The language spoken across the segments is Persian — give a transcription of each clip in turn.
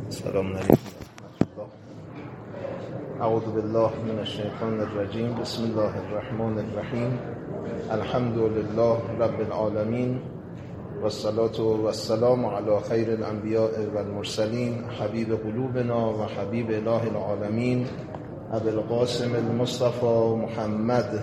السلام علیکم ورحمة الله. اعوذ بالله من الشیطان الرجیم. بسم الله الرحمن الرحیم. الحمد لله رب العالمین والصلاة والسلام علی خیر الانبیاء والمرسلین حبیب قلوبنا و حبیب اله العالمین ابی القاسم المصطفى محمد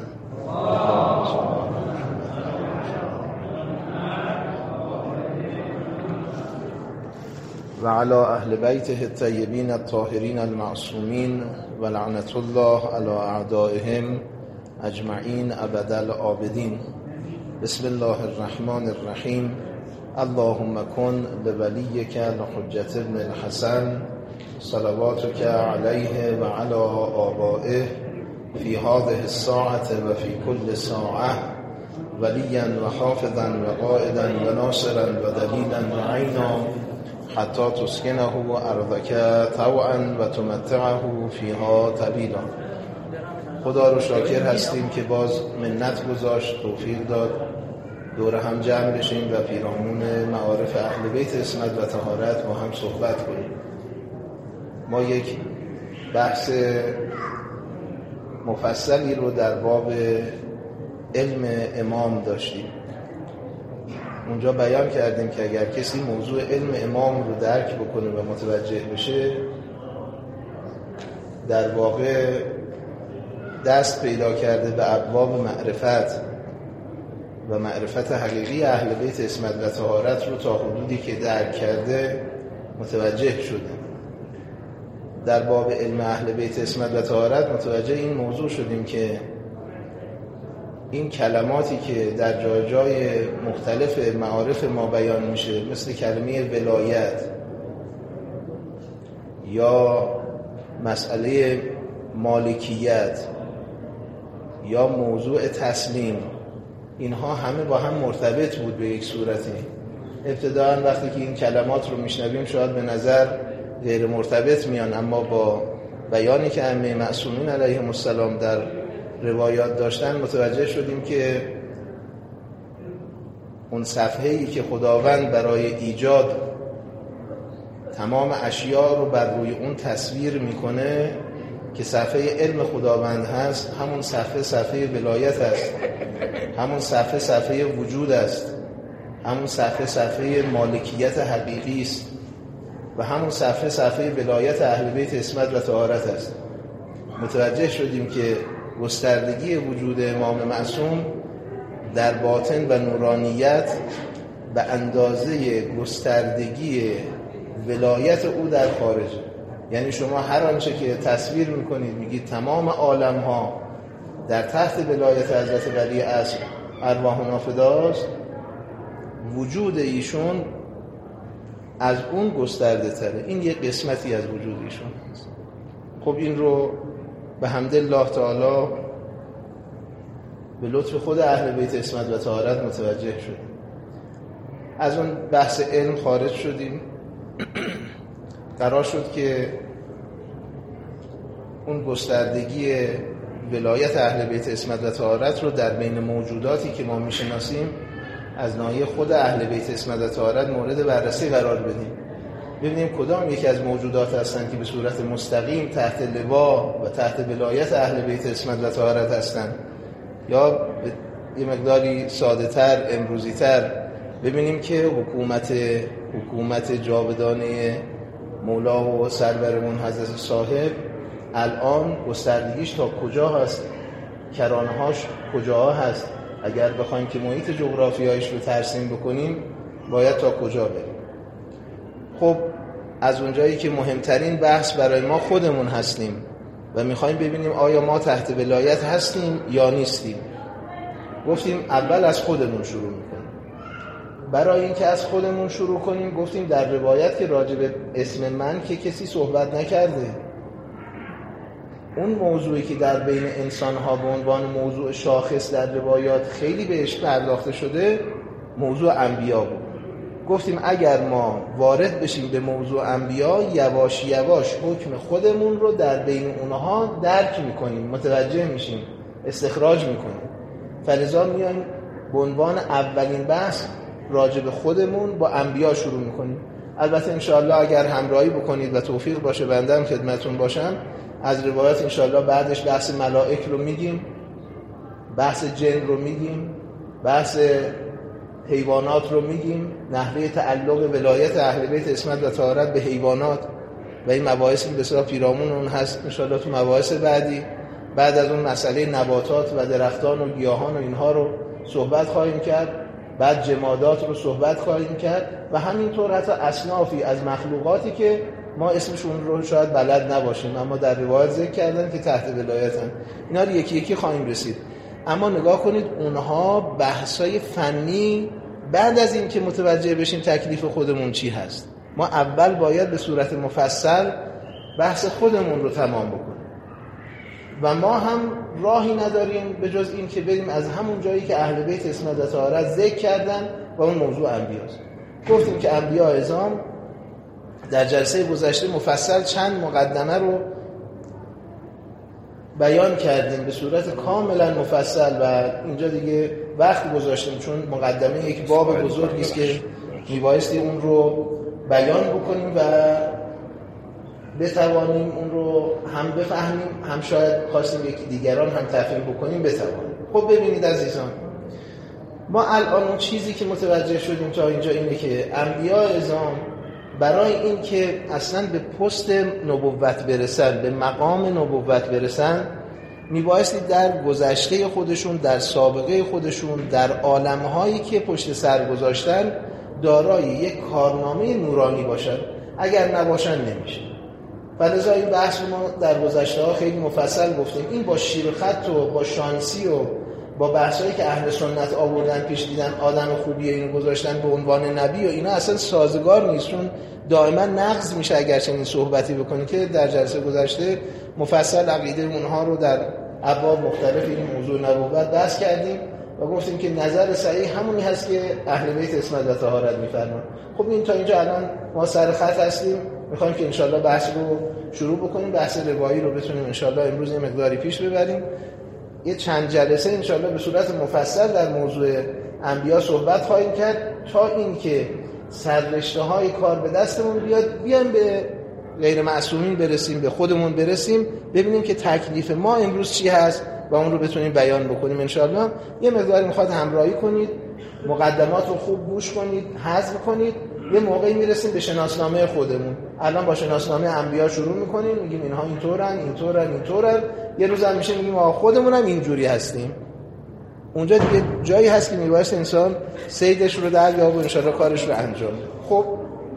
و علی اهل بیته الطیبین الطاهرین المعصومین و لعنت الله علی اعدائهم اجمعین ابد الآبدین. بسم الله الرحمن الرحیم. اللهم کن لولیک الحجة ابن الحسن صلواتک علیه و علی آبائه فی هذه الساعة و فی کل ساعة ولیا و حافظا و قائدا و ناصرا و دلیلا و عینا حتی تسکنه ارضک طوعا و تمتعه فیها طویلا. خدا رو شاکر هستیم که باز منت گذاشت، توفیق داد دور هم جمع بشیم و پیرامون معارف اهل بیت عصمت و طهارت با هم صحبت کنیم. ما یک بحث مفصلی رو در باب علم امام داشتیم. اونجا بیان کردیم که اگر کسی موضوع علم امام رو درک بکنه و متوجه بشه، در واقع دست پیدا کرده به ابواب معرفت و معرفت حقیقی اهل بیت عصمت و طهارت رو تا حدودی که درک کرده متوجه شده. در باب علم اهل بیت عصمت و طهارت متوجه این موضوع شدیم که این کلماتی که در جای جای مختلف معارف ما بیان میشه، مثل کلمه ولایت یا مسئله مالکیت یا موضوع تسلیم، اینها همه با هم مرتبط بود به یک صورتی. ابتداءً وقتی که این کلمات رو میشنویم شاید به نظر غیر مرتبط میان، اما با بیانی که ائمه معصومین علیهم السلام در روایات داشتن متوجه شدیم که اون صفحه‌ای که خداوند برای ایجاد تمام اشیاء رو بر روی اون تصویر میکنه که صفحه علم خداوند هست، همون صفحه ولایت است، همون صفحه وجود است، همون صفحه مالکیت حقیقی است و همون صفحه ولایت اهل بیت عصمت و طهارت است. متوجه شدیم که گستردگی وجود امام معصوم در باطن و نورانیت به اندازه گستردگی ولایت او در خارج. یعنی شما هر آنچه که تصویر میکنید، میگید تمام عالم ها در تحت ولایت حضرت ولی عصر ارواحنا فداست، وجود ایشون از اون گسترده تره. این یک قسمتی از وجود ایشون هست. خب این رو به حمدالله تعالی به لطف خود اهل بیت عصمت و طهارت متوجه شدیم. از اون بحث علم خارج شدیم. قرار شد که اون گستردگی ولایت اهل بیت عصمت و طهارت رو در بین موجوداتی که ما میشناسیم از ناحیه خود اهل بیت عصمت و طهارت مورد بررسی قرار بدیم. ببینیم کدام یکی از موجودات هستند که به صورت مستقیم تحت لوا و تحت ولایت اهل بیت عصمت و طهارت هستند، یا یه مقداری ساده تر، امروزی تر ببینیم که حکومت جاودانه مولا و سرورمون حضرت صاحب الان گستردگیش تا کجا هست، کرانهاش کجا هست. اگر بخوایم که محیط جغرافیایش رو ترسیم بکنیم باید تا کجا بریم. خب از اونجایی که مهمترین بحث برای ما خودمون هستیم و میخوایم ببینیم آیا ما تحت ولایت هستیم یا نیستیم، گفتیم اول از خودمون شروع میکنیم. برای اینکه از خودمون شروع کنیم گفتیم در روایت که راجع به اسم من که کسی صحبت نکرده. اون موضوعی که در بین انسان‌ها به عنوان موضوع شاخص در روایات خیلی بهش پرداخته شده موضوع انبیا بود. گفتیم اگر ما وارد بشیم به موضوع انبیا، یواش یواش حکم خودمون رو در بین اونها درک میکنیم، متوجه میشیم، استخراج میکنیم. فلذا میایم به عنوان اولین بحث راجع به خودمون با انبیا شروع میکنیم. البته انشاءالله اگر همراهی بکنید و توفیق باشه بنده هم خدمتون باشم، از روایات انشاءالله بعدش بحث ملائک رو میگیم، بحث جن رو میگیم، بحث حیوانات رو میگیم، نحوه تعلق ولایت اهل بیت عصمت و طهارت به حیوانات و این مباحثی که بسیار پیرامون اون هست انشاءالله تو مباحث بعدی. بعد از اون مسئله نباتات و درختان و گیاهان و اینها رو صحبت خواهیم کرد، بعد جمادات رو صحبت خواهیم کرد و همینطور حتی اصنافی از مخلوقاتی که ما اسمشون رو شاید بلد نباشیم اما در روایت ذکر کردن که تحت ولایتن، اینا رو یکی یکی خواهیم رسید. اما نگاه کنید اونها بحثای فنی بعد از این که متوجه بشیم تکلیف خودمون چی هست، ما اول باید به صورت مفصل بحث خودمون رو تمام بکنیم و ما هم راهی نداریم به جز این که بریم از همون جایی که اهل بیت عصمت و طهارت ذکر کردن و اون موضوع انبیاست. گفتیم که انبیا عظام در جلسه گذشته مفصل چند مقدمه رو بیان کردیم به صورت کاملا مفصل و اینجا دیگه وقت گذاشتیم چون مقدمه یک باب بزرگی است که میبایستی اون رو بیان بکنیم و بتوانیم اون رو هم بفهمیم، هم شاید خواستیم یکی دیگران هم تفهیم بکنیم بتوانیم. خب ببینید عزیزان، ما الان اون چیزی که متوجه شدیم تا اینجا اینه که انبیا عظام برای این که اصلا به پست نبوت برسن، به مقام نبوت برسن، میبایستی در گذشته خودشون، در سابقه خودشون، در عالمهایی که پشت سر گذاشتن دارای یک کارنامه نورانی باشن. اگر نباشن نمیشه. فلذا این بحث رو ما در گذشته ها خیلی مفصل گفتیم. این با شیر خط و با شانسی و با بحثایی که اهل سنت آوردن پیش دیدن آدم خوبیه اینو گذاشتن به عنوان نبی و اینا اصلا سازگار نیست، چون دائما نقض میشه اگر چنین صحبتی بکنی که در جلسه گذشته مفصل عقیده اونها رو در ابواب مختلف این موضوع نبوت بحث کردیم و گفتیم که نظر صحیح همونی هست که اهل بیت عصمت و طهارت میفرمان. خب این تا اینجا الان ما سر خط هستیم، میخوایم که انشالله بحث رو شروع بکنیم، بحث روایی رو بتونیم انشالله امروز یه مقداری پیش ببریم. یه چند جلسه انشالله به صورت مفصل در موضوع انبیا صحبت خواهیم کرد تا این که سررشته‌های کار به دستمون بیان به غیر معصومین برسیم، به خودمون برسیم، ببینیم که تکلیف ما امروز چی هست و اون رو بتونیم بیان بکنیم انشالله. یه مقداری میخواد همراهی کنید، مقدمات رو خوب گوش کنید، حذف کنید. یه موقعی میرسیم به شناسنامه خودمون. الان با شناسنامه انبیا شروع میکنیم، میگیم اینها اینطورن. یه روز هم میشه میگیم خودمون هم اینجوری هستیم. اونجا دیگه جایی هست که میبایست انسان صیدش رو در بیاره و انشالله کارش رو انجام بده. خب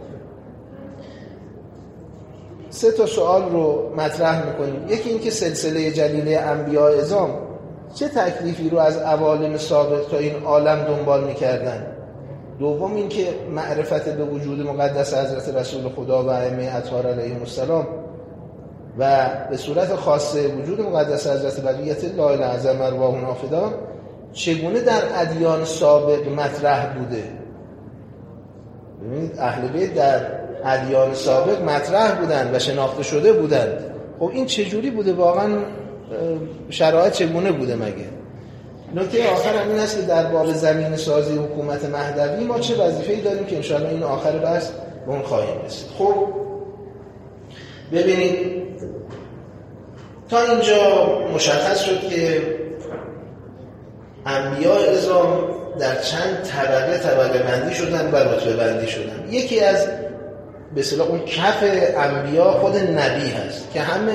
3 تا سوال رو مطرح میکنیم. یکی این که سلسله جلیله انبیا عظام چه تکلیفی رو از عوالم سابق تا این عالم دنبال میکردن. دوم این که معرفت به وجود مقدس حضرت رسول خدا و ائمه اطهار علیهم السلام و به صورت خاصه وجود مقدس حضرت بقیت الله الاعظم ارواحنا فدا چگونه در ادیان سابق مطرح بوده. ببینید اهل بیت در ادیان سابق مطرح بودند و شناخته شده بودند. خب این چجوری بوده واقعا، شرایط چگونه بوده مگه؟ نکته آخر هم این است که در باب زمین سازی حکومت مهدوی ما چه وظیفه‌ای داریم که انشاءالله این آخر بحث به اون خواهیم رسید. خب ببینید تا اینجا مشخص شد که انبیاء عظام در چند طبقه بندی شدن و رتبه بندی شدن. یکی از به اصطلاح اون کف انبیاء خود نبی هست که همه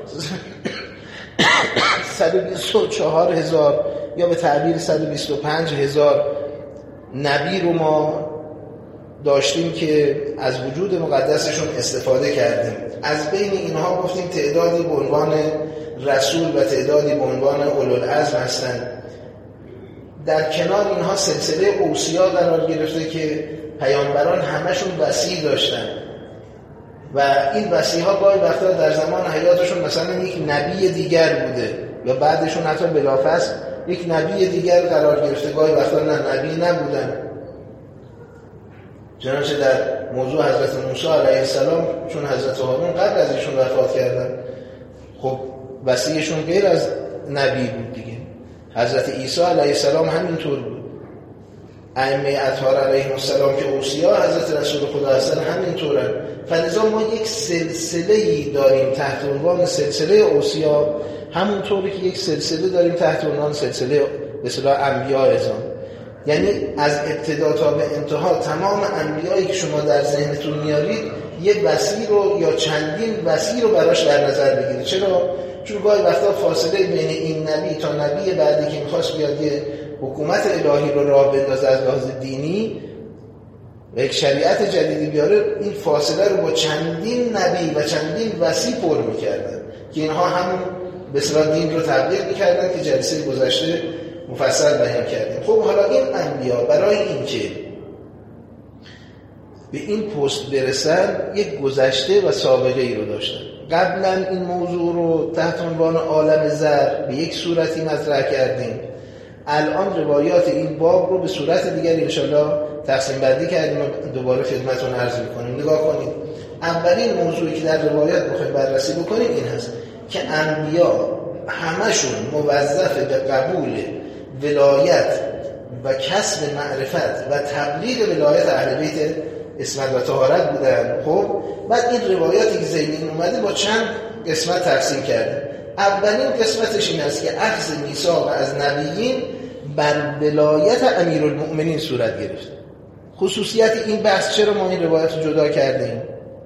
124,000 یا به تعبیر 125,000 نبی رو ما داشتیم که از وجود مقدسشون استفاده کردیم. از بین اینها گفتیم تعدادی به عنوان رسول و تعدادی به عنوان اولوالعزم هستند. در کنار اینها سلسله اوصیا قرار گرفته که پیامبران همشون وصی داشتن و این وصی‌ها گاهی وقتا در زمان حیاتشون مثلا یک نبی دیگر بوده یا بعدشون حتی بلافاصله یک نبی دیگر قرار گرفته، گاهی وقتا نه نبی نبودن. چنانچه در موضوع حضرت موسی علیه السلام چون حضرت هارون قبل از ایشون وفات کردن، خب وصیشون غیر از نبی بود دیگه. حضرت عیسی علیه السلام همینطور بود. ائمه اطهار علیهم السلام که اوصیا حضرت رسول خدا هستن همینطورن. فلذا ما یک سلسله‌ای داریم تحت عنوان سلسله اوصیا، همونطوری که یک سلسله داریم تحت عنوان سلسله به اصطلاح انبیاء اعظم. یعنی از ابتدا تا به انتها تمام انبیایی که شما در ذهنتون میارید یک وسیع رو یا چندین وسیع رو براش در نظر بگیرید. چرا؟ چون گاهی وقتا فاصله بین این نبی تا نبی بعدی که می‌خواست بیاد یه حکومت الهی رو راه بندازه از لحاظ دینی و یک شریعت جدیدی بیاره، این فاصله رو با چندین نبی و چندین وسیع پر می‌کردن که اینها همون به اصطلاح دین رو تبلیغ می‌کردن که جلسه گذشته مفصل بیان کردیم. خب حالا این انبیا برای اینکه به این پست برسن یک گذشته و سابقه ای رو داشتن. قبلا این موضوع رو تحت عنوان عالم زر به یک صورتی مطرح کردیم. الان روایات این باب رو به صورت دیگری انشالله تقسیم بندی کردیم و دوباره خدمتتون عرض می‌کنیم. نگاه کنید. اولین موضوعی که در روایات بخوایم بررسی بکنیم این هست که انبیا همشون موظف به قبول ولایت و کسب معرفت و تبلیغ ولایت اهل بیت عصمت و طهارت بودن. خب بعد این روایاتی که ذیلین اومده با چند قسمت تقسیم کرده. اولین قسمتش این است که اخذ میثاق از نبیین بر ولایت امیرالمؤمنین صورت گرفت. خصوصیت این بحث چرا ما این روایت رو جدا کردیم؟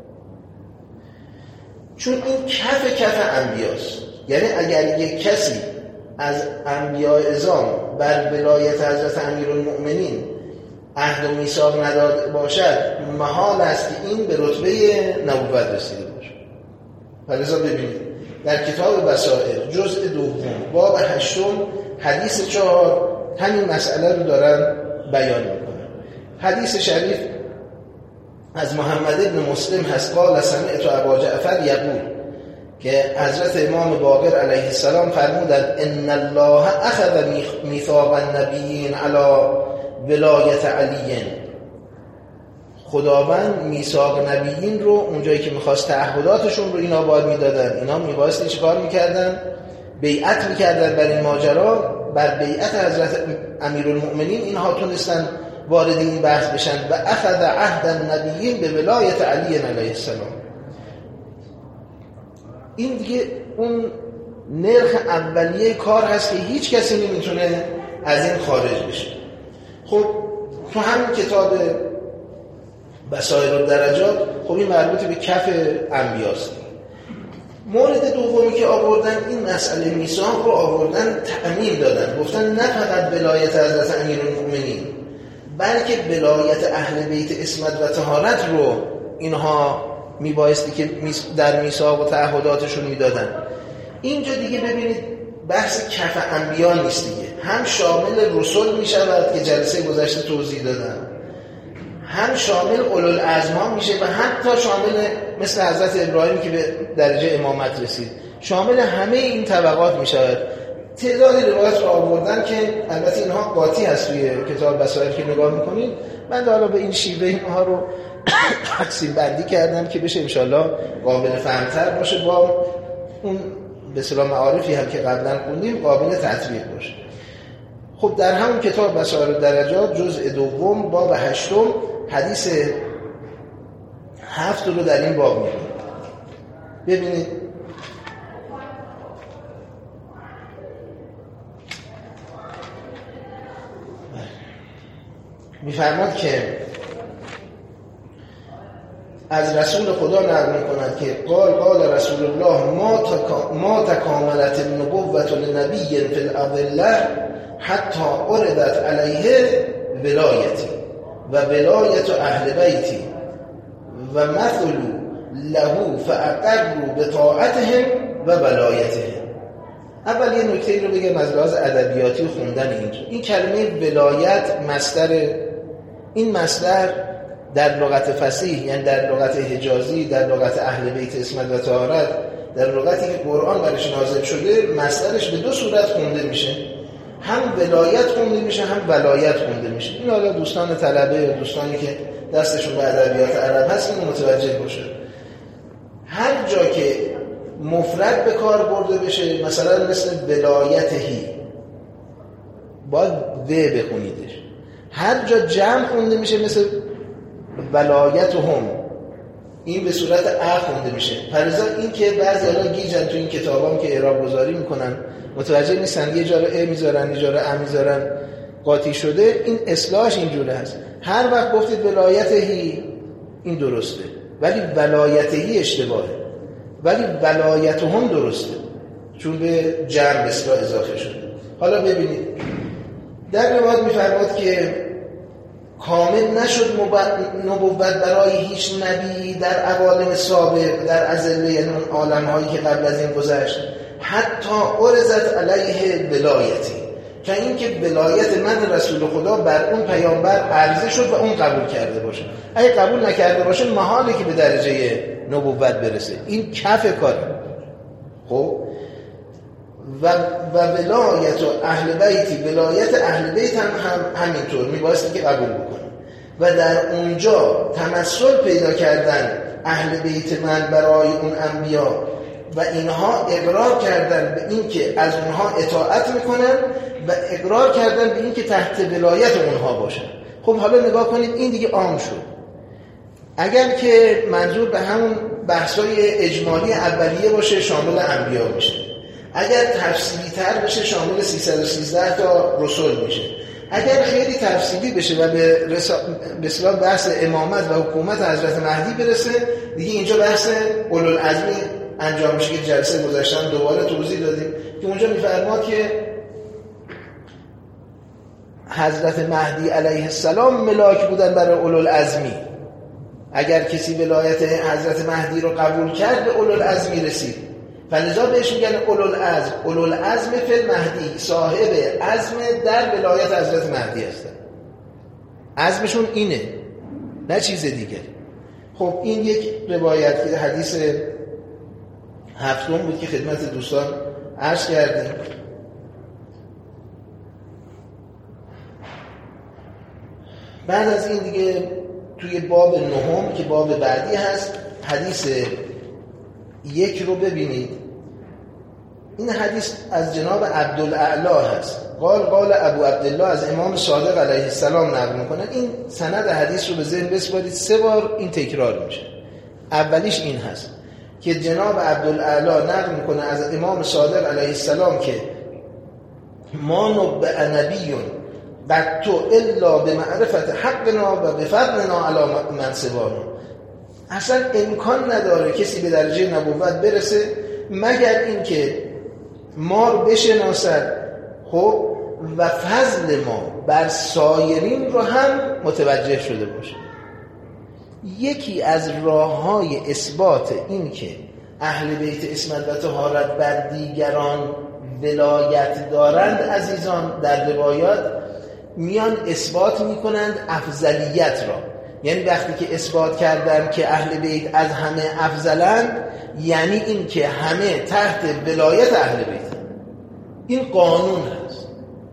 چون این کف انبیاست. یعنی اگر یک کسی از انبیاء اعظام بر ولایت حضرت امیرالمؤمنین عهد و میثاق نداده باشد، محال است که این به رتبه نبوت رسیده باشه. فلذا ببینید در کتاب بصائر جزء دوم باب 8 حدیث 4 همین مسئله رو دارن بیان میکنن. حدیث شریف از محمد ابن مسلم هست قال سمعت ابا جعفر یقول که حضرت امام باقر علیه السلام فرمودند ان الله اخذ میثاق النبیین علی ولایت علی. خداوند میثاق نبیین رو اونجایی که میخواست تعهداتشون رو اینا باید میدادن، اینا میبایستی چه کار میکردن؟ بیعت میکردن بر این ماجرا. بر بیعت حضرت امیرالمؤمنین اینها تونستن وارد این بحث بشن و اخذ عهد النبیین به ولایت علی علیه السلام. این دیگه اون نرخ اولیه کار هست که هیچ کسی نمیتونه از این خارج بشه. خب تو همین کتاب بصائر الدرجات خب این مربوط به کف انبیاست. مورد دومی که آوردن این مسئله میثاق رو آوردن تعمیم دادن، گفتن نه فقط ولایت حضرت امیرالمؤمنین بلکه ولایت اهل بیت عصمت و طهارت رو اینها میبایستی که در میثاق و تعهداتشون میدادن. اینجا دیگه ببینید بحث کف انبیا نیست دیگه، هم شامل رسول میشود که جلسه گذشته توضیح دادم، هم شامل اولوالعزم ها میشه و حتی شامل مثل حضرت ابراهیم که به درجه امامت رسید، شامل همه این طبقات میشود. تعداد روایات رو آوردن که البته اینها قاطی هست توی کتاب بصائر که نگاه میکنید. من حالا به این شیوه اینها رو تقسیم بندی کردم که بشه انشالله قابل فهمتر باشه، با اون به اصطلاح معارفی هم که قبلا خوندیم قابل تطبیق باشه. خب در همون کتاب بصائر الدرجات جزء دوم باب 8 حدیث 7 رو در این باب می‌خونیم. ببینید می‌فرماد که از رسول خدا نقل می‌کند که قال رسول الله ما تکاملت النبوة لنبی فی الأضلة حتی اردت علیه ولایتی و ولایت اهل بیتی و مثلوا له فاقروا بطاعتهم و ولایتهم. اول یه نکته رو بگم از لحاظ ادبیاتی و خوندن اینجا. این کلمه ولایت مصدر، این مصدر در لغت فصیح یعنی در لغت حجازی، در لغت اهل بیت عصمت و طهارت، در لغتی که قرآن برش نازل شده مصدرش به دو صورت خونده میشه، هم ولایت خونده میشه هم ولایت خونده میشه. این حالا دوستان طلبه یا دوستانی که دستشون به ادبیات عرب هست اینو متوجه باشه. هر جا که مفرد به کار برده بشه مثلا مثل ولایتهی باید و بخونیدش، هر جا جمع خونده میشه مثل ولایتهم، این به صورت ا خونده میشه. پرزا این که بعضی حالا گیجن تو این کتابام که اعراب گذاری میکنن متوجه نیستن، یه جا رو ا میذارن یه جا رو ا میذارن، قاطی شده. این اصلاحش اینجوره هست. هر وقت گفتید ولایتهی این درسته، ولی ولایتهی اشتباهه، ولی ولایتهم درسته چون به جمع اصلاح اضافه شده. حالا ببینید در روایت میفرماد که کامل نشد نبوت برای هیچ نبی در عوالم سابق، در ازله، یعنی اون عالم‌هایی که قبل از این گذشت، حتی عرضت علیه ولایتی، که این که ولایت من رسول خدا بر اون پیامبر عرضه شد و اون قبول کرده باشه. اگه قبول نکرده باشه محاله که به درجه نبوت برسه. این کف کاره. خب و ولایت اهل بیتی، ولایت اهل بیت هم همینطور میبایستی که قبول بکنه. و در اونجا تمثل پیدا کردن اهل بیت من برای اون انبیا و اینها اقرار کردن به این که از اونها اطاعت میکنن و اقرار کردن به این که تحت ولایت اونها باشن. خب حالا نگاه کنید این دیگه عام شد. اگر که منظور به همون بحثای اجمالی اولیه باشه شامل انبیا میشه، اگر تفصیلی تر بشه شامل 313 تا رسول میشه، اگر خیلی تفصیلی بشه و به اصطلاح بحث امامت و حکومت حضرت مهدی برسه دیگه اینجا بحث اولوالعزمی انجام میشه که جلسه گذاشتن دوباره توضیح دادیم که اونجا میفرماد که حضرت مهدی علیه السلام ملاک بودن برای اولوالعزمی. اگر کسی ولایت حضرت مهدی رو قبول کرد به اولوالعزمی رسید، فلذا بهش میگن اولوالعزم. اولوالعزم فی المهدی، صاحب عزم در ولایت حضرت مهدی هستن. عزمشون اینه نه چیز دیگه. خب این یک روایت که حدیث هفتم بود که خدمت دوستان عرض کردیم. بعد از این دیگه توی باب نهم که باب بعدی هست حدیث 1 رو ببینید. این حدیث از جناب عبدالاعلی هست. قال ابو عبدالله، از امام صادق علیه السلام نقل میکنن. این سند حدیث رو به ذهن بسپارید، 3 بار این تکرار میشه. اولیش این هست که جناب عبدالاعلی نقل میکنه از امام صادق علیه السلام که ما نبع نبیون قطو الا به معرفت حقنا و به فضلنا علی من سوانا. اصلا امکان نداره کسی به درجه نبوت برسه مگر این که ما رو بشناسد، خب، و فضل ما بر سایرین رو هم متوجه شده باشه. یکی از راه‌های اثبات این که اهل بیت عصمت و طهارت بر دیگران ولایت دارند عزیزان، در روایات میان اثبات میکنند افضلیت را. یعنی وقتی که اثبات کردن که اهل بیت از همه افضلند، یعنی این که همه تحت ولایت اهل بیت. این قانون هست،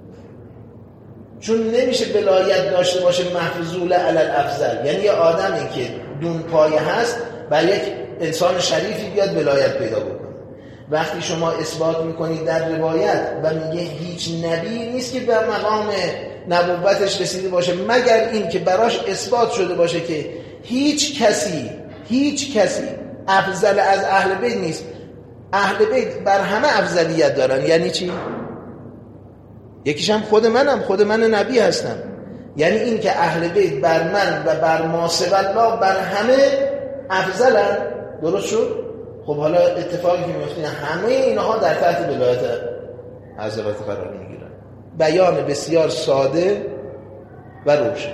چون نمیشه ولایت داشته باشه مفضول علی الافضل. یعنی یه آدمی که دون پایه هست بر یک انسان شریفی بیاد ولایت پیدا بکنه. وقتی شما اثبات میکنید در روایت و میگه هیچ نبی نیست که به مقام نبوتش رسیده باشه مگر این که براش اثبات شده باشه که هیچ کسی افضل از اهل بیت نیست. اهل بیت بر همه افضلیت دارن. یعنی چی؟ یکیش هم خود من نبی هستم. یعنی این که اهل بیت بر من و بر ما سوی الله بر همه افضلن. درست شد؟ خب حالا اتفاقی که میفته همه اینها در تحت ولایت حضرت قرار میگیرن. بیان بسیار ساده و روشن.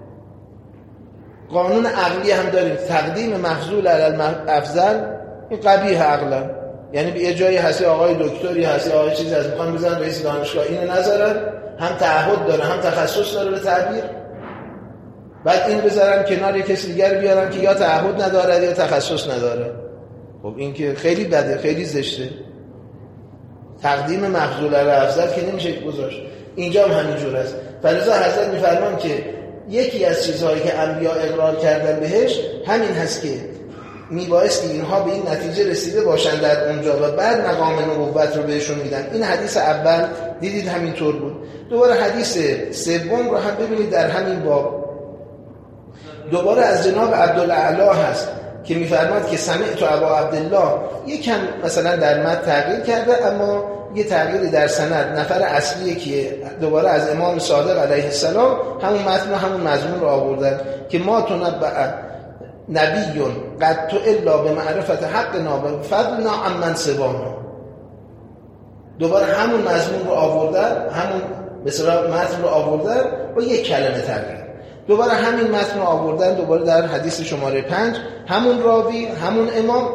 قانون عقلی هم داریم، تقدیم مفضول علی الافضل. این قبیح عقلا، یعنی به یه جایی هستی آقای دکتری هستی آقای چیزی از میخوان بزنن رئیس دانشگاه، اینو نذارن، هم تعهد داره هم تخصص داره به تعبیر، بعد اینو بذارن کنار یک کسی دیگر بیارن که یا تعهد نداره یا تخصص نداره. خب این که خیلی بده، خیلی زشته. تقدیم مفضول علی الافضل که نمیشه گذاشت. اینجا هم همینجور است. فلذا حضرت میفرمان که یکی از چیزهایی که انبیا اقرار کردن بهش همین هست که میبایستی اینها به این نتیجه رسیده باشن در اونجا و بعد مقام نبوت رو بهشون میدن. این حدیث اول دیدید همینطور بود. دوباره حدیث سوم رو هم ببینید در همین باب دوباره از جناب عبدالاعلی هست که میفرماد که سمعت ابا عبدالله، یکم مثلا در متن تغییر کرده اما یه تغییری در سند، نفر اصلیه که دوباره از امام صادق علیه السلام همون متن و همون مضمون رو آوردن که ما تنبأ نبی قد تو الا به معرفت حقنا و فضلنا عمن سوانا. دوباره همون مضمون رو آوردن، همون به اصطلاح متن رو آوردن با یک کلمه تغییر. دوباره همین متن رو آوردن دوباره در حدیث شماره 5 همون راوی همون امام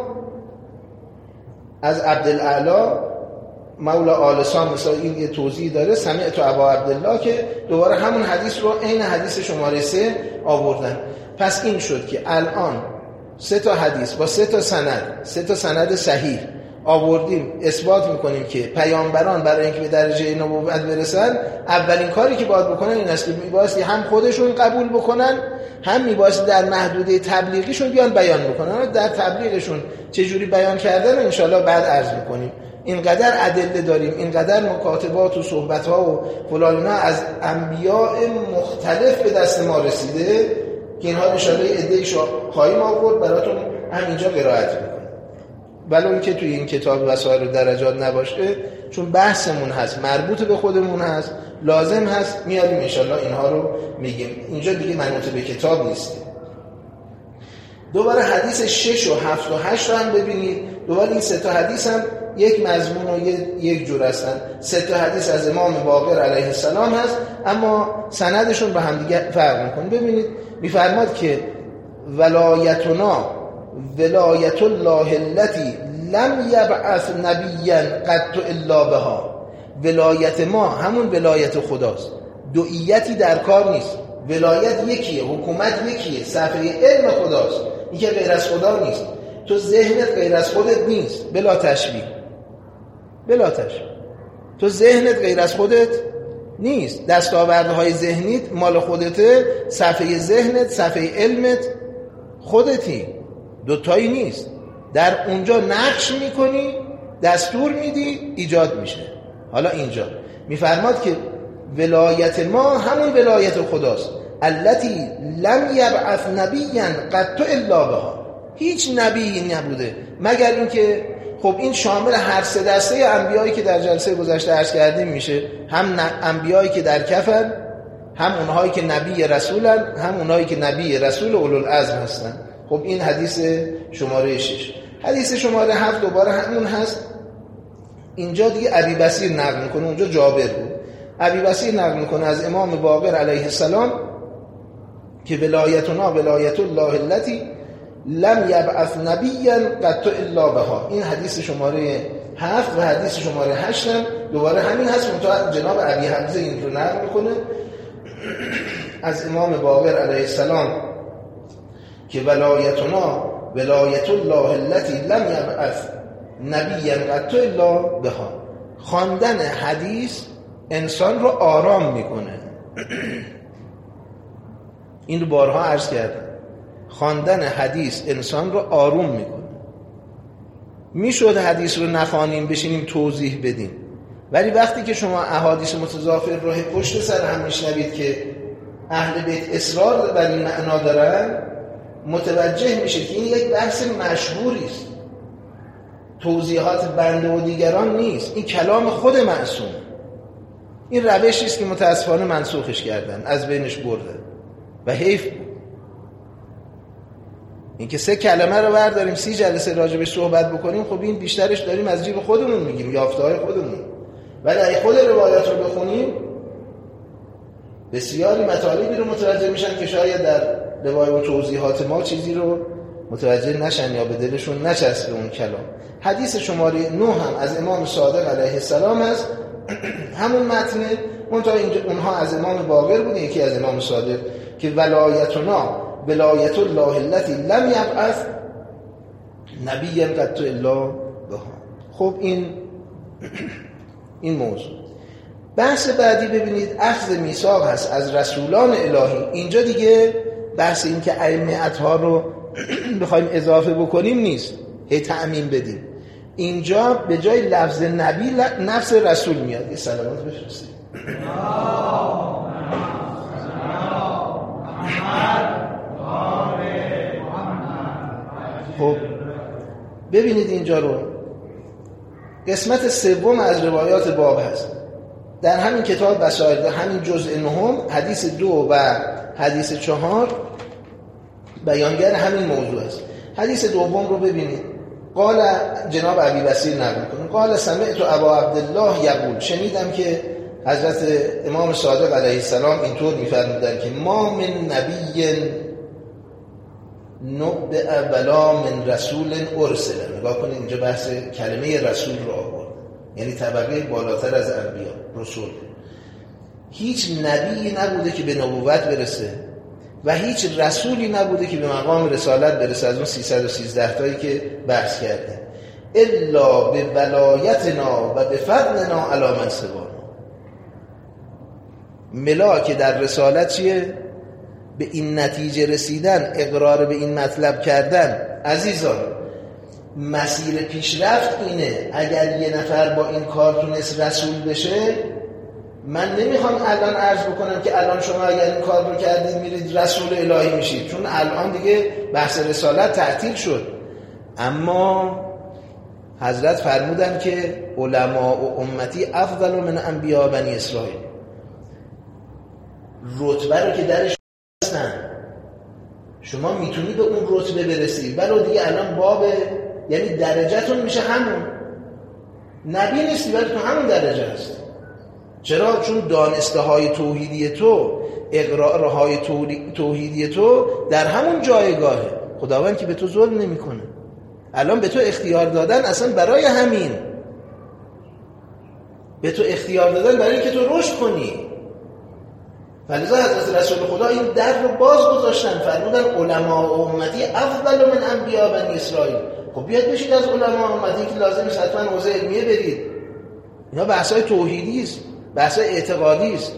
از عبدالاعلی مولا آل سام، مثلا این یه توضیح داره سمعت ابا عبدالله، که دوباره همون حدیث رو عین حدیث شماره 3 آوردن. پس این شد که الان 3 تا حدیث با 3 تا سند، 3 تا سند صحیح آوردیم، اثبات میکنیم که پیامبران برای اینکه به درجه نبوت برسن اولین کاری که باید بکنن این است که میبایستی هم خودشون قبول بکنن، هم میبایستی در محدوده تبلیغیشون بیان بیان بکنن. در تبلیغشون چجوری بیان کردن رو انشاءالله بعد عرض میکنیم. اینقدر ادله داریم، اینقدر مکاتبات و صحبت‌ها و فلان‌ها از انبیاء مختلف به دست ما رسیده که اینها انشاءالله عده‌ایش خواهیم آورد براتون همینجا قرائت میکنیم. ولو که توی این کتاب وسائل و درجات نباشه، چون بحثمون هست، مربوط به خودمون هست، لازم هست میاریم انشاءالله اینها رو میگیم. اینجا دیگه منوط به کتاب نیست. دوباره حدیث 6 و 7 و 8 رو هم ببینید. دوباره این 3 تا حدیث هم یک مضمون و یک جور هستن. 3 تا حدیث از امام باقر علیه السلام هست اما سندشون به هم دیگه فرق میکنه. ببینید میفرماد که ولایتنا ولایت الله التي لم یبعث نبیا قط الا بها. ولایت ما همون ولایت خداست، دوئیتی در کار نیست. ولایت یکیه، حکومت یکیه، صفحه علم خداست، این که غیر از خدا نیست. تو ذهنت غیر از خودت نیست، بلا تشبیه، بلا تشبیه. تو ذهنت غیر از خودت نیست، دستاوردهای ذهنیت مال خودته، صفحه ذهنت، صفحه علمت خودتی، دوتایی نیست. در اونجا نقش میکنی، دستور میدی، ایجاد میشه. حالا اینجا میفرماد که ولایت ما همون ولایت خداست، التي لم یبعث نبیا قط الا بها. هیچ نبی نبوده مگر اینکه، خب این شامل هر 3 دسته انبیایی که در جلسه گذشته عرض کردیم میشه، هم انبیایی که در کفن، هم اونهایی که نبی رسولن، هم اونهایی که نبی رسول اولوالعزم هستن. خب این حدیث شماره 6. حدیث شماره 7 دوباره همون هست. اینجا دیگه ابی بصیر نقل میکنه، اونجا جابر بود. ابی بصیر نقل میکنه از امام باقر علیه السلام که ولایتنا ولایت الله التي لم یبعث نبیا قط الا بها. این حدیث شماره 7 و حدیث شماره 8 هم دوباره همین هست، منتها جناب ابی حمزه این رو نقل میکنه از امام باقر علیه السلام که ولایتنا ولایت الله التي لم یبعث نبیا قط الا بها. خواندن حدیث انسان رو آرام میکنه. این رو بارها عرض کردم. خواندن حدیث انسان رو آروم میکنه. میشد حدیث رو نخوانیم بشینیم توضیح بدیم، ولی وقتی که شما احادیث متضافر رو پشت سر هم میشنوید که اهل بیت اصرار بر این معنا دارن، متوجه میشید که این یک بحث مشهوری است، توضیحات بنده و دیگران نیست، این کلام خود معصوم. این روشی است که متاسفانه منسوخش کردن، از بینش بردن و حیف بود. این که 3 کلمه رو برداریم 30 جلسه راجبش صحبت بکنیم، خب این بیشترش داریم از جیب خودمون میگیم، یافته‌های خودمون. ولی اگه خود روایات رو بخونیم بسیاری مطالبی رو متوجه میشن که شاید در روایات و توضیحات ما چیزی رو متوجه نشن یا به دلشون نچسبه اون کلام. حدیث شماره 9 هم از امام صادق علیه السلام هست، همون متن، منتها اونها از امام باقر بود، یکی از امام صادق، که ولایتنا ولایت الله التي لم یبعث نبیا قط الا بها. خب این موضوع. بحث بعدی ببینید اخذ میثاق هست از رسولان الهی. اینجا دیگه بحث این که ائمه اطهار رو بخوایم اضافه بکنیم نیست، هی تعمیم بدیم. اینجا به جای لفظ نبی نفس رسول میاد. یه سلامات بفرستید. خب ببینید اینجا رو، قسمت سوم از روایات باب هست در همین کتاب بصائر، در همین جزء نهم، حدیث 2 و حدیث 4 بیانگر همین موضوع است. حدیث دوم رو ببینید. قال جناب ابی بصیر نقل می‌کنه، قال سمعت ابا عبدالله یقول، شنیدم که حضرت امام صادق علیه السلام اینطور می‌فرمودند که ما من نبی نبع ولا من رسول ارسل. نگاه کنید اینجا بحث کلمه رسول رو آورد، یعنی طبقه بالاتر از انبیا، رسول. هیچ نبی نبوده که به نبوت برسه و هیچ رسولی نبوده که به مقام رسالت برسه از اون 313 تایی که بحث کرده، الا به ولایتنا و به فضلنا علی من سوانا. ملاک در رسالت چیه؟ به این نتیجه رسیدن، اقرار به این مطلب کردن. عزیزان مسیر پیشرفت اینه، اگر یه نفر با این کار تونست رسول بشه، من نمیخوام الان عرض بکنم که الان شما اگر این کار رو کردید میرید رسول الهی میشید، چون الان دیگه بحث رسالت تعطیل شد. اما حضرت فرمودن که علماء و امتی افضل من انبیاء بنی اسرائیل. رتبه رو که درش هستن شما میتونید به اون رتبه برسید، ولی دیگه الان باب، یعنی درجهتون میشه همون. نبی نیستی ولی تو همون درجه هست. چرا؟ چون دانسته های توحیدی تو، اقرارهای توحیدی تو در همون جایگاهه. خداوند که به تو ظلم نمی کنه. الان به تو اختیار دادن اصلا برای همین، به تو اختیار دادن برای اینکه تو رشد کنی. فلذا حضرت رسول خدا این در رو باز گذاشتن، فرمودن علماء و امتی افضل من انبیاء بنی اسرائیل. خب بیاد بشید از علماء و امتی که لازم نیست حتما حوزه علمیه برید. اینا بحث‌های توحیدی است، بحث‌های اعتقادی است.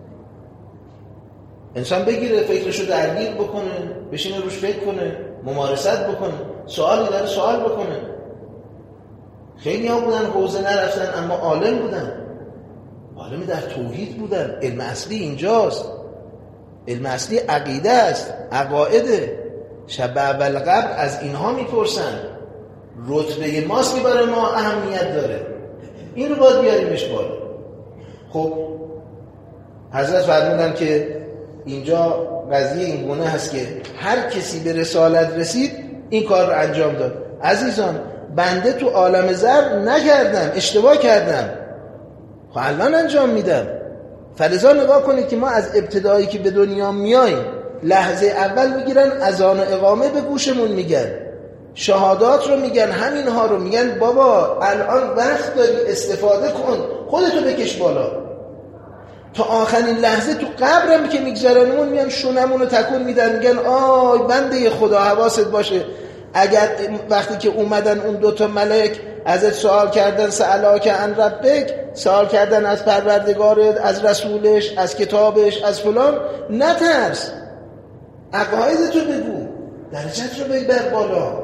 انسان بگیره فکرشو درگیر بکنه، بشینه روش فکر کنه، ممارست بکنه، سوالی داره سوال بکنه. خیلی ها بودن حوزه نرفتن اما عالم بودن، عالم در توحید بودن. علم اصلی اینجاست، علم اصلی عقیده است، عقایده. شب اول قبل از اینها میپرسن، رتبه ماست که برای ما اهمیت داره، این رو باید بیاریمش بالا. خب حضرت فرمودن که اینجا قضیه این گونه هست که هر کسی به رسالت رسید این کار رو انجام داد. عزیزان بنده تو عالم ذر نکردم، اشتباه کردم، خب الان انجام میدم. فلذا نگاه کنید که ما از ابتدایی که به دنیا میاییم لحظه اول میگیرن اذان و اقامه به گوشمون میگن، شهادات رو میگن، همینها رو میگن بابا الان وقت داری استفاده کن، خودتو بکش بالا. تا آخرین لحظه تو قبرم که میگذارنمون میان شونمون رو تکون میدن، میگن آی بنده خدا حواست باشه، اگر وقتی که اومدن اون دوتا ملک ازت سوال کردن سألاک عن ربک، سوال کردن از پروردگارت، از رسولش، از کتابش، از فلان، نترس، عقایدتو بگو، درجت رو ببر بالا،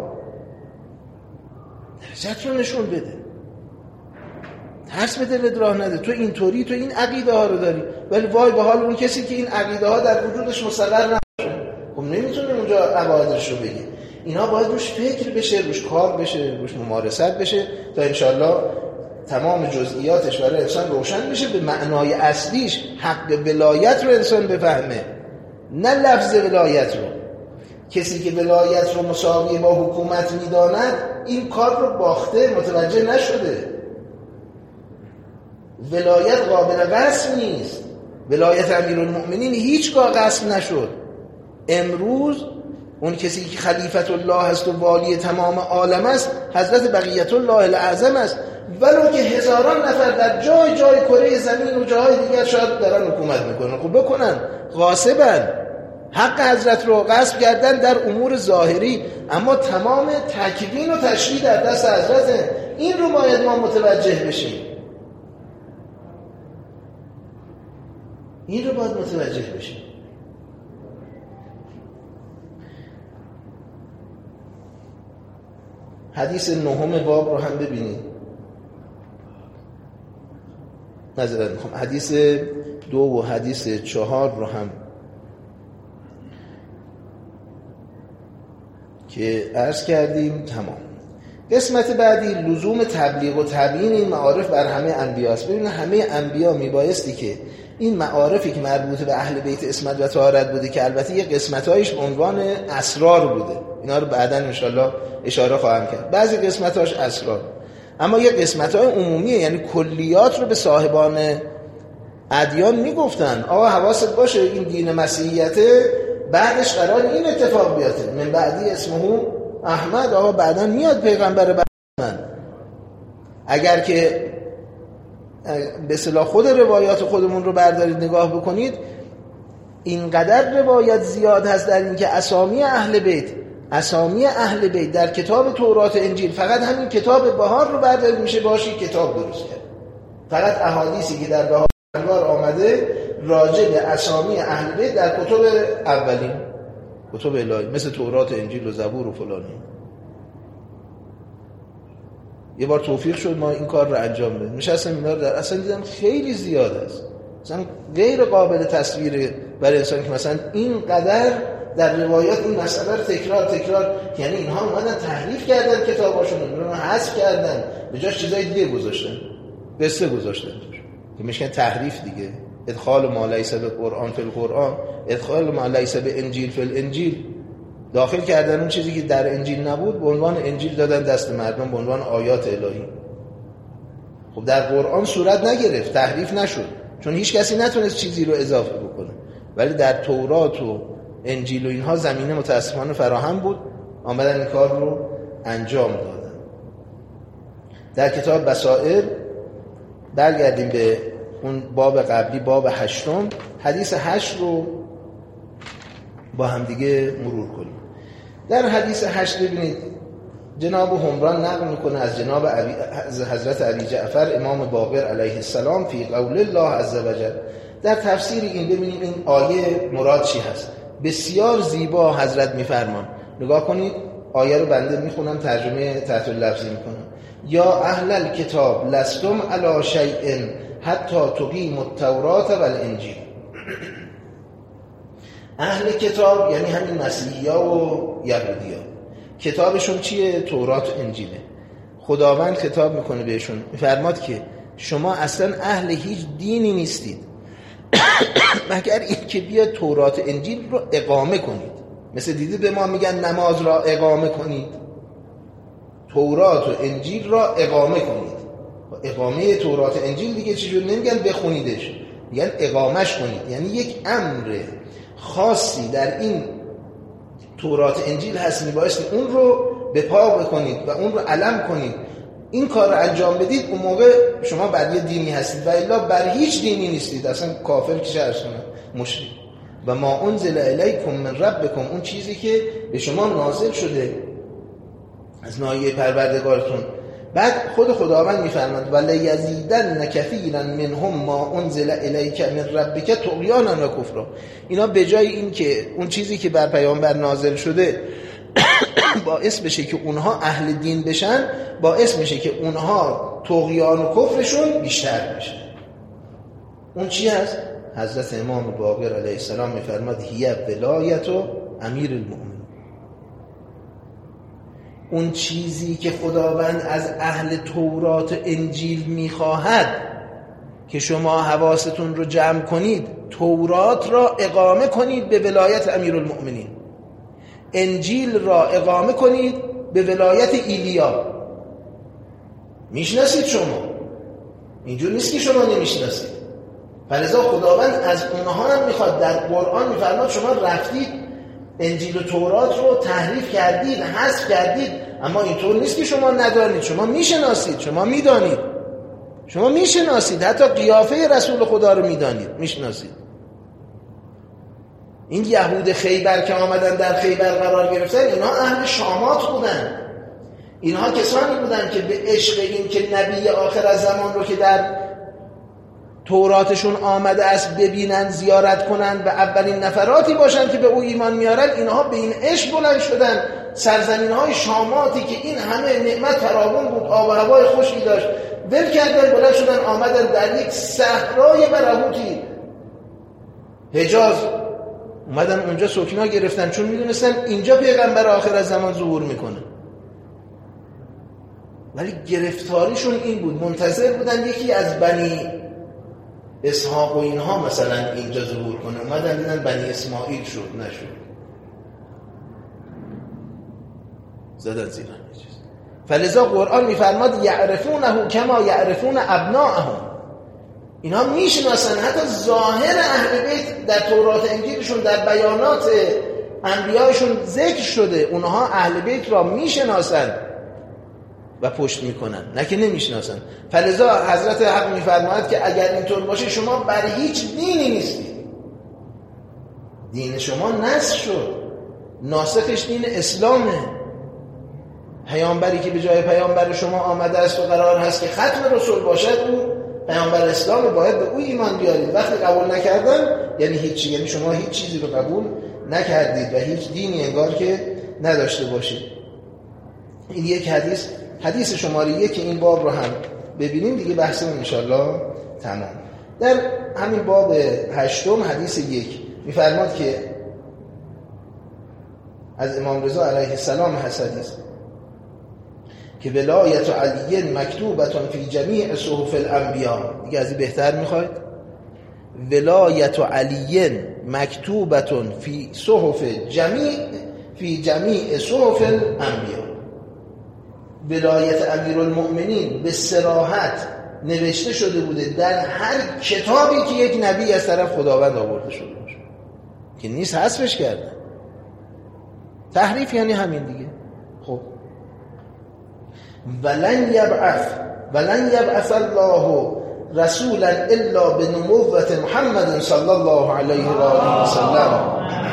درجت رو نشون بده، ترس به دلت راه نده. تو اینطوری، تو این عقیده ها رو داری، ولی وای به حال اون کسی که این عقیده ها در وجودش مستقر نباشه، خب نمیتونه اونجا عقایدش رو بگی. اینا باید روش فکر بشه، روش کار بشه، روش ممارست بشه تا انشالله تمام جزئیاتش برای انسان روشن بشه، به معنای اصلیش حق ولایت رو انسان بفهمه، نه لفظ ولایت رو. کسی که ولایت رو مساوی با حکومت میداند این کار رو باخته، متوجه نشده. ولایت قابل غصب نیست. ولایت امیرالمؤمنین هیچگاه غصب نشد. امروز اون کسی که خلیفت الله است و والی تمام عالم است حضرت بقیت الله الاعظم است، ولو که هزاران نفر در جای جای کره زمین و جاهای دیگر شاید دارن حکومت میکنن، خب بکنن، غاصبن، حق حضرت رو غصب کردن در امور ظاهری، اما تمام تکوین و تشریع در دست حضرت. این رو باید ما متوجه بشیم، این رو باید متوجه بشیم. حدیث 9 باب رو هم ببینید. نظرت میخوام حدیث 2 و حدیث 4 رو هم که عرض کردیم. تمام. قسمت بعدی لزوم تبلیغ و تبیین این معارف بر همه انبیاست. ببینید همه انبیا میبایستی که این معارفی که مربوط به اهل بیت عصمت و طهارت بوده، که البته یه قسمت‌هایش به عنوان اسرار بوده، اینا رو بعداً انشالله اشاره خواهم کرد، بعضی قسمت‌هاش اسرار، اما یه قسمت‌های عمومیه، یعنی کلیات رو به صاحبان ادیان میگفتن آقا حواست باشه این دین مسیحیته بعدش قرار این اتفاق بیاته، من بعدی اسمه احمد، آقا بعداً میاد پیغمبر بعد من. اگر که به اصطلاح خود روایات خودمون رو بردارید نگاه بکنید، اینقدر روایت زیاد هست در این که اسامی اهل بیت در کتاب تورات انجیل، فقط همین کتاب بهار رو بردارید میشه باشی کتاب درست کرد. فقط احادیثی که در بهار انوار آمده راجع به اسامی اهل بیت در کتب اولین، کتب الهی مثل تورات انجیل و زبور و فلانی. یه بار توفیق شد ما این کار رو انجام بدیم، نشستم اینا رو اصلا دیدم خیلی زیاد است، مثلا غیر قابل تصویر برای انسان که مثلا اینقدر در روایات این مسئله رو تکرار، یعنی اینها اومدن تحریف کردن کتاباشون، اونها حذف کردن، به جاش چیزای دیگه گذاشتن، قصه گذاشتن که میشه تحریف دیگه. ادخال ما لیس به قرآن فی القرآن، ادخال ما لیس به انجیل فی الانجیل، داخل کردن اون چیزی که در انجیل نبود به عنوان انجیل دادن دست مردم به عنوان آیات الهی. خب در قرآن صورت نگرفت، تحریف نشد، چون هیچ کسی نتونست چیزی رو اضافه بکنه، ولی در تورات و انجیل و اینها زمینه متاسفانه فراهم بود، آمدن این کار رو انجام دادن. در کتاب بصائر برگردیم به اون باب قبلی، باب 8، حدیث 8 رو با هم دیگه مرور کنیم. در حدیث 8 ببینید جناب حمران نقل میکنه از جناب حضرت علی جعفر امام باقر علیه السلام فی قول الله عز وجل. در تفسیر این ببینید این آیه مراد چی هست. بسیار زیبا حضرت میفرمان، نگاه کنید آیه رو بنده میخونم، ترجمه تحت اللفظی میکنم. یا اهل الکتاب لستم علی شیء حتی تقیموا التوراة والانجیل. اهل کتاب یعنی همین مسیحی‌ها و یهودی‌ها، کتابشون چیه؟ تورات و انجیله. خداوند خطاب میکنه بهشون، میفرماد که شما اصلا اهل هیچ دینی نیستید مگر این که بیاد تورات و انجیل رو اقامه کنید. مثل دیدید به ما میگن نماز را اقامه کنید، تورات و انجیل را اقامه کنید. اقامه تورات و انجیل دیگه چیزی نمیگن بخونیدش، میگن اقامش کنید، یعنی یک امر خاصی در این تورات انجیل هست، میبایستی اون رو به پا بکنید و اون رو علم کنید. این کار رو انجام بدید، اون موقع شما بر یه دینی هستید، و الا بر هیچ دینی نیستید، اصلا کافر که شرط مشرک. و ما انزل الیکم من ربکم، اون چیزی که به شما نازل شده از ناحیه پروردگارتون. بعد خود خداوند میفرماد ولی یزیدن کثیرا منهم ما انزل الیک من ربک طغیانا و کفرا. اینا به جای این که اون چیزی که بر پیامبر نازل شده باعث بشه که اونها اهل دین بشن، باعث میشه که اونها طغیان و کفرشون بیشتر بشه. اون چی هست؟ حضرت امام باقر علیه السلام میفرماد هی ولایت و امیر المؤمنین. اون چیزی که خداوند از اهل تورات و انجیل میخواهد که شما حواستون رو جمع کنید، تورات را اقامه کنید به ولایت امیرالمؤمنین، انجیل را اقامه کنید به ولایت ایلیا. میشناسید شما، اینجور نیست که شما نمیشناسید. فلذا خداوند از اونها هم میخواد، در قرآن میفرماد شما رفتید انجیل و تورات رو تحریف کردید، حذف کردید، اما اینطور نیست که شما ندانید، شما میشناسید، شما میدانید، شما میشناسید، حتی قیافه رسول خدا رو میدانید، میشناسید. این یهود خیبر که آمدن در خیبر قرار گرفتن، اینها اهل شامات بودن، اینها کسانی بودن که به عشق این که نبی آخر از زمان رو که در توراتشون آمده است ببینن، زیارت کنن و اولین نفراتی باشن که به او ایمان میارن، اینها به این عشق بلند شدن سرزمین‌های شاماتی که این همه نعمت فراوان بود، آب و هوای خوشی داشت، ول کردن، بلند شدن آمدن در یک صحرای برهوتی حجاز، اومدن اونجا سکنا گرفتن، چون میدونستن اینجا پیغمبر آخر از زمان ظهور میکنه. ولی گرفتاریشون این بود، منتظر بودن یکی از بنی اسحاق و اینها مثلا اینجا ظهور کنه. اومدن دیدن بنی اسماعیل شد، نشد، زدن زیرن. فلذا قرآن میفرماد یعرفونه کما یعرفون ابناءهم، اینها میشناسن، حتی ظاهر اهل بیت در تورات انجیلشون، در بیانات انبیایشون ذکر شده، اونها اهل بیت را میشناسن و پشت میکنن، نه که نمیشناسن. فلذا حضرت حق میفرماید که اگر اینطور باشه شما بر هیچ دینی نیستید، دین شما نسخ شد، ناسخش دین اسلامه. پیامبری که به جای پیامبر شما آمده است و قرار هست که ختم رسول باشد، او پیامبر اسلام، باید به او ایمان بیارید. وقتی قبول نکردن یعنی هیچی، یعنی شما هیچ چیزی رو قبول نکردید و هیچ دینی انگار که نداشته باشید. این یک حدیث شماره 1 این باب رو هم ببینیم دیگه، بحثمون انشالله تمام. در همین باب 8 حدیث 1 میفرماد که از امام رضا علیه السلام حدیث که ولایت علی مکتوبتون فی جمیع صحف الانبیاء، دیگه از این بهتر میخواید؟ ولایت علی مکتوبتون فی جمیع صحف الانبیاء، ولایت امیرالمؤمنین به صراحت نوشته شده بوده در هر کتابی که یک نبی از طرف خداوند آورده شده باشه، که نیست حذفش کرده. تحریف یعنی همین دیگه. خب ولن یبعث الله رسولا الا بنبوة محمد صلی الله علیه و آله و سلم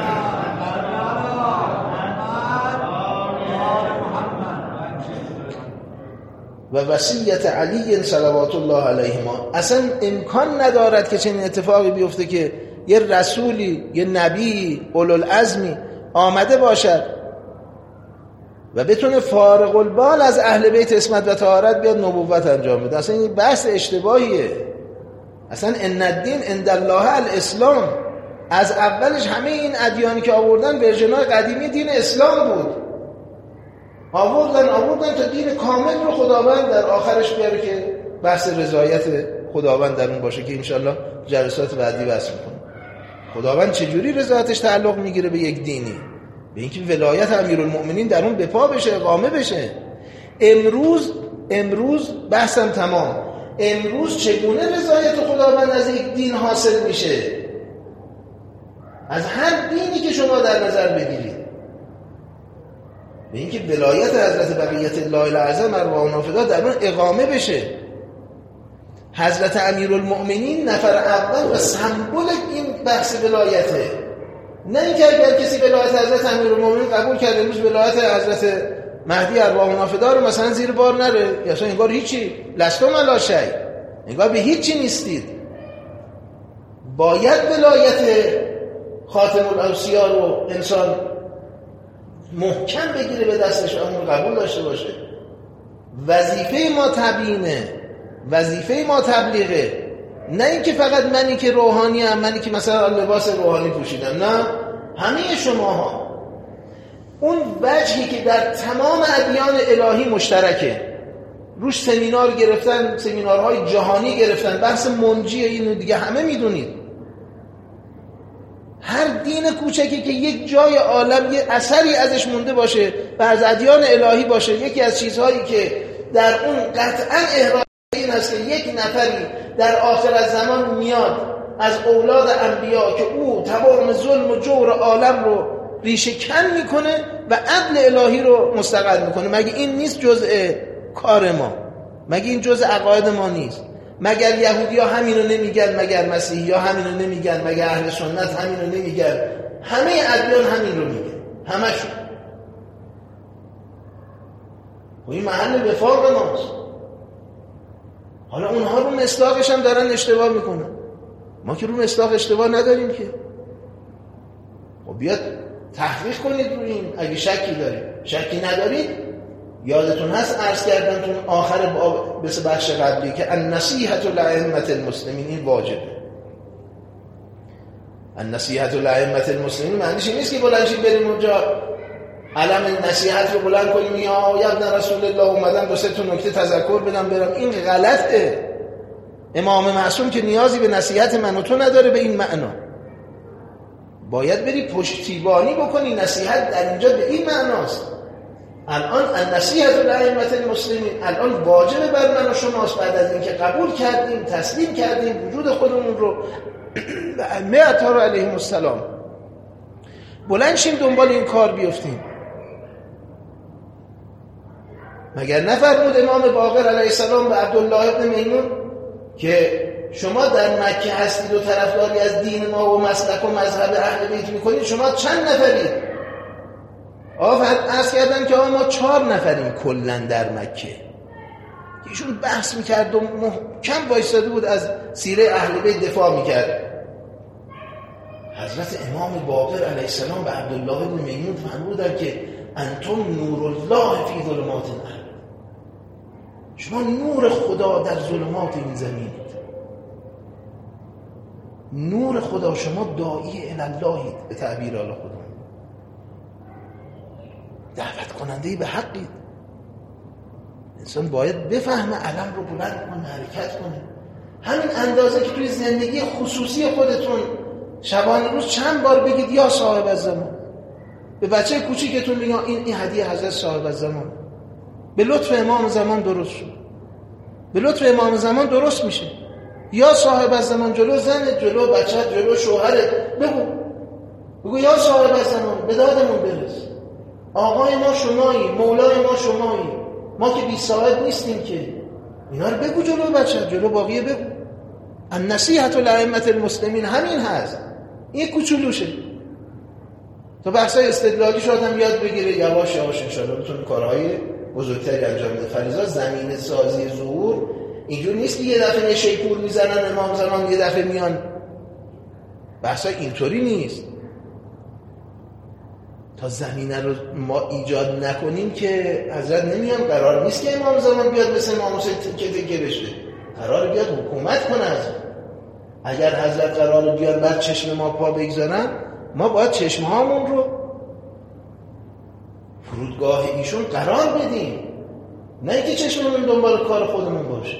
و وصیت علی صلوات الله علیهما. اصلا امکان ندارد که چنین اتفاقی بیفته که یه رسولی، یه نبی اولوالعزمی آمده باشد و بتونه فارغ البال از اهل بیت عصمت و طهارت بیاد نبوت انجام بده. اصلا این بحث اشتباهیه. اصلا ان الدین عند الله الاسلام، از اولش همه این ادیانی که آوردن ورژن‌های قدیمی دین اسلام بود، آوردن تا دین کامل رو خداوند در آخرش بیاره که بحث رضایت خداوند در اون باشه، که انشالله جلسات بعدی بحث میکنه. خداوند چجوری رضایتش تعلق میگیره به یک دینی؟ به اینکه ولایت امیرالمؤمنین در اون بپا بشه، اقامه بشه. امروز بحثم تمام. امروز چگونه رضایت خداوند از یک دین حاصل میشه؟ از هر دینی که شما در نظر بگیرید، به اینکه ولایت حضرت بقیت الله الاعظم ارواح نافذه در اون اقامه بشه. حضرت امیرالمؤمنین نفر اول و سمبل این بحث ولایته. نه اینکه اگر کسی ولایت حضرت امیرالمؤمنین قبول کرده، امروز ولایت حضرت مهدی ارواح نافذه رو مثلا زیر بار نره، یا اصلا انگار هیچی، لستم علی شیء، انگار به هیچی نیستید. باید ولایت خاتم الاوصیا رو انسان محکم بگیره به دستش و اون قبول داشته باشه. وظیفه ما تبیینه، وظیفه ما تبلیغه. نه اینکه فقط منی که روحانی ام، منی که مثلا لباس روحانی پوشیدم، نه، همه شماها. اون وجهی که در تمام ادیان الهی مشترکه، روش سمینار گرفتن، سمینارهای جهانی گرفتن، بحث منجی، اینو دیگه همه میدونید. هر دین کوچکی که یک جای عالم یه اثری ازش مونده باشه و از ادیان الهی باشه، یکی از چیزهایی که در اون قطعا احراز این است که یک نفری در آخر از زمان میاد از اولاد انبیا که او تمام ظلم و جور عالم رو ریشه کن میکنه و عدل الهی رو مستقر میکنه. مگه این نیست جزء کار ما؟ مگه این جزء عقاید ما نیست؟ مگر یهودی ها همین رو نمیگن؟ مگر مسیحی ها همین رو نمیگن؟ مگر اهل سنت همین رو نمیگن؟ همه ادیان همین رو میگن، همشون. و این محل وفاق ماست. حالا اونها رو مصداقش هم دارن اشتباه میکنن، ما که رو مصداق اشتباه نداریم که. خب بیاد تحقیق کنید روی این اگه شکی دارید. شکی ندارید. یادتون هست عرض کردم تو آخر بخش قبلی که النصیحة لأئمة المسلمین این واجبه. النصیحة لأئمة المسلمین معنیش این نیست که بلندشیم بریم اونجا علم نصیحت رو بلند کنیم یا ابن رسول الله اومدم دو سه تا نکته تذکر بدم برم. این غلطه. امام معصوم که نیازی به نصیحت من و تو نداره به این معنا. باید بری پشتیبانی بکنی. نصیحت در اینجا به این معناست. الان النصیحة لأئمة المسلمین الان واجب بر من و شماست بعد از اینکه قبول کردیم تسلیم کردیم وجود خودمون رو به ائمه اطهار علیهم السلام بلند شیم دنبال این کار بیفتیم. مگر نفرمود امام باقر علیه السلام به عبدالله ابن میمون که شما در مکه هستید و طرفداری از دین ما و مسلک و مذهب اهل بیت میکنید، شما چند نفرید؟ عرض کردن که ما 4 نفریم کلن در مکه. ایشون بحث میکرد و محکم وایساده بود از سیره اهل بیت دفاع میکرد. حضرت امام باقر علیه السلام به عبدالله ابن میمون فرمودن که انتم نور الله فی ظلمات الارض، شما نور خدا در ظلمات این زمینید. نور خدا، شما داعی الاللهید به تعبیر آل خدا، دعوت کننده به حقید. انسان باید بفهمه علم رو بلند کنه، حرکت کنه. همین اندازه که توی زندگی خصوصی خودتون شبانه روز چند بار بگید یا صاحب الزمان. به بچه کوچیکتون بگید این هدیه حضرت صاحب الزمان. به لطف امام زمان درست شد. به لطف امام زمان درست میشه. یا صاحب الزمان، جلو زنت، جلو بچه‌ت، جلو شوهرت بگو یا صاحب الزمان، به دادمون برس. آقای ما شمایی، مولای ما شمایی، ما که بی صاحب نیستیم که. اینا رو بگو جلو بچه‌ت، جلو باقیه بگو. النصیحة لأئمة المسلمین همین هست. این کوچولوشه. تا بحثای استدلالی آدم یاد بگیره یواش یواش انشاءالله بتونه کارهای بزرگتری انجام بده. فریضا زمین سازی ظهور اینجور نیست که یه دفعه شیپور میزنن امام زمان یه دفعه میان. بحثا اینطوری نیست. تا زمینه رو ما ایجاد نکنیم که حضرت نمیان. قرار نیست که امام زمان بیاد مثل امام حسین که بشه. قرار بیاد حکومت کنه. اگر حضرت قرار بیاد بعد چشم ما پا بگذارن، ما باید چشمهامون رو فرودگاه ایشون قرار بدیم، نه اینکه چشممون دنبال کار خودمون باشه.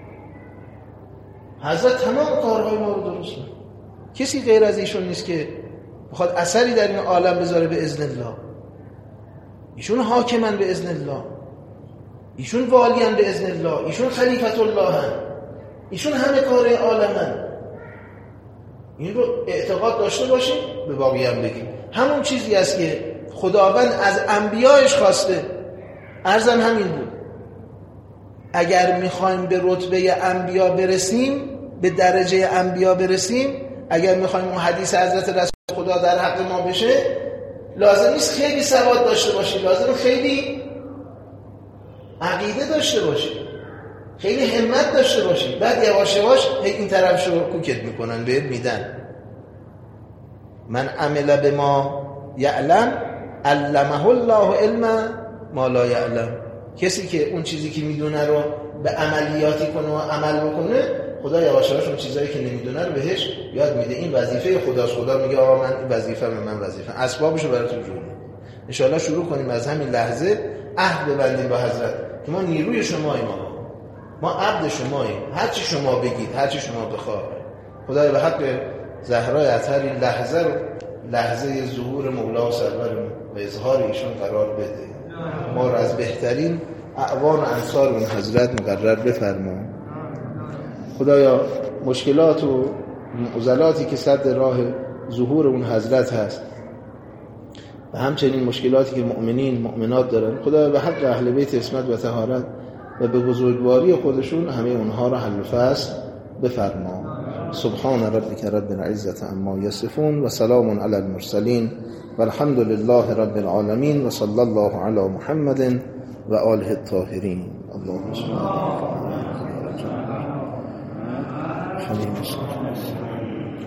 حضرت تمام کارهای ما رو درست کنه. کسی غیر از ایشون نیست که بخواد اثری در این عالم بذاره به اذن الله. ایشون حاکمن به اذن الله، ایشون والیان به اذن الله، ایشون خلیفت الله هن، ایشون همه کار عالمن. این رو اعتقاد داشته باشیم، به باقی هم بگیم. همون چیزی است که خداوند از انبیایش خواسته. عرضم همین بود. اگر میخوایم به رتبه انبیا برسیم، به درجه انبیا برسیم، اگر میخوایم اون حدیث حضرت رسول خدا در حق ما بشه، لازم نیست خیلی سواد داشته باشی، لازم خیلی عقیده داشته باشی، خیلی همت داشته باشی. بعد یواش یواش این طرف شو کوکت میکنن، بهت میدن. من عمل به ما یعلم علمه الله علم ما لا یعلم. کسی که اون چیزی که میدونه رو به عملیاتی کنه و عمل بکنه، خدا یواش یواش اون چیزایی که نمیدونه رو بهش یاد میده. این وظیفه خداست. خدا میگه آقا من وظیفه من وظیفه، اسبابشو براتون جور میدم. ان شاءالله شروع کنیم از همین لحظه عهد ببندیم با حضرت که ما نیروی شماییم، ما عبد شماییم، هر چی شما بگید، هر چی شما بخواید. خدای به حق زهرای اطهر این لحظه رو لحظه ظهور مولا و سرورمون و اظهار ایشون قرار بده. ما رو از بهترین اعوان و انصار اون حضرت مقرر بفرما. خدایا مشکلات و معضلاتی که صد راه ظهور اون حضرت هست و همچنین مشکلاتی که مؤمنین مؤمنات دارن، خدایا به حق اهل بیت عصمت و طهارت و به بزرگواری خودشون همه اونها رو حل و فصل بفرما. سبحان ربک رب العزة عما یصفون و سلام علی المرسلین و الحمد لله رب العالمین و صلی الله علی محمد و آله الطاهرین. اللهم صل علی محمد.